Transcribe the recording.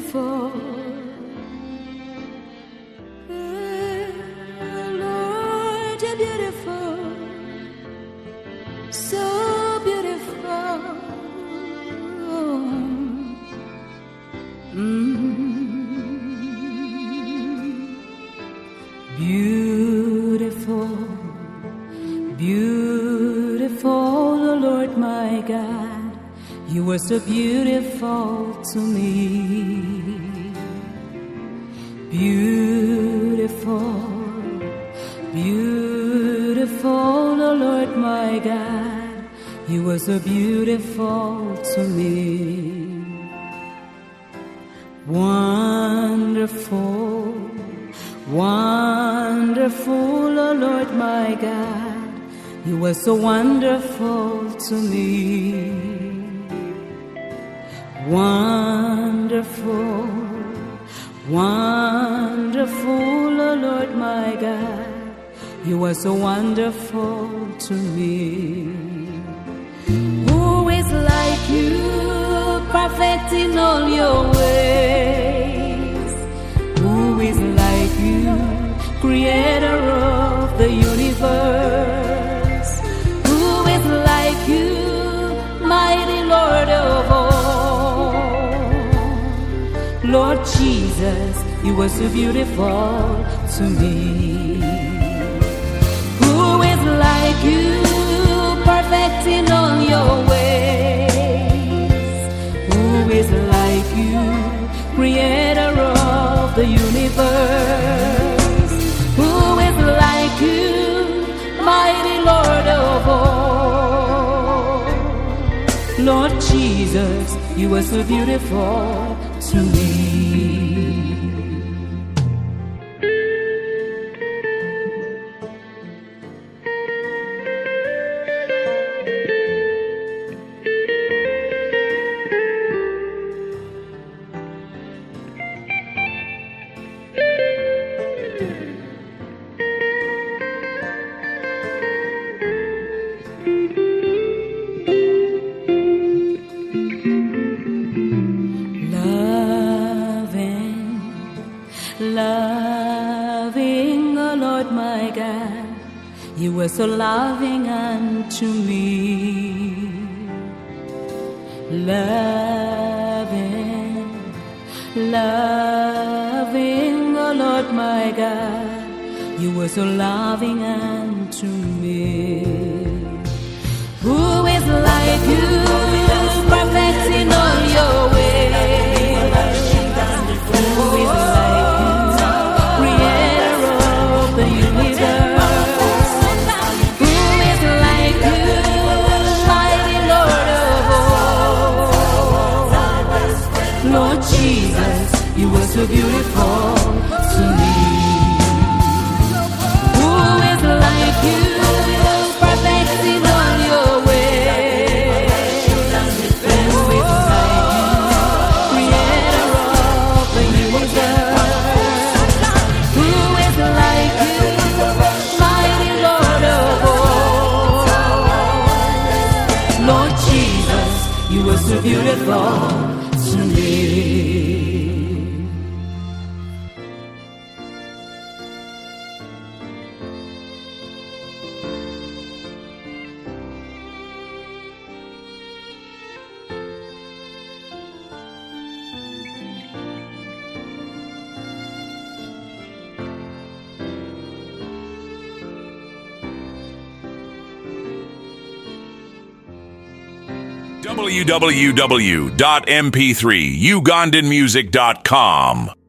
beautiful. Lord, you're beautiful, so beautiful. Beautiful, beautiful, oh Lord my God, you were so beautiful to me. Beautiful, beautiful, oh Lord my God, you were so beautiful to me. Wonderful, wonderful, oh Lord my God, you were so wonderful to me. Wonderful, wonderful, oh Lord my God, you were so wonderful to me. Who is like you, perfect in all your ways? Who is like you, creator of the universe? Who is like you, mighty Lord of all? Lord Jesus, you were so beautiful to me. Who is like you, perfect in all your ways? Who is like you, creator of the universe? Who is like you, mighty Lord of all? Lord Jesus, you were so beautiful to me. Loving, oh Lord my God, you were so loving unto me. Loving, loving, oh Lord my God, you were so loving unto me. Who is like you, perfect in all your ways? Who is like Lord Jesus, you were so beautiful to me. Who is like you, perfect in all your ways? Who is like you, creator of the universe? Who is like you, mighty Lord of all? Lord Jesus, you were so beautiful to me. www.mp3ugandanmusic.com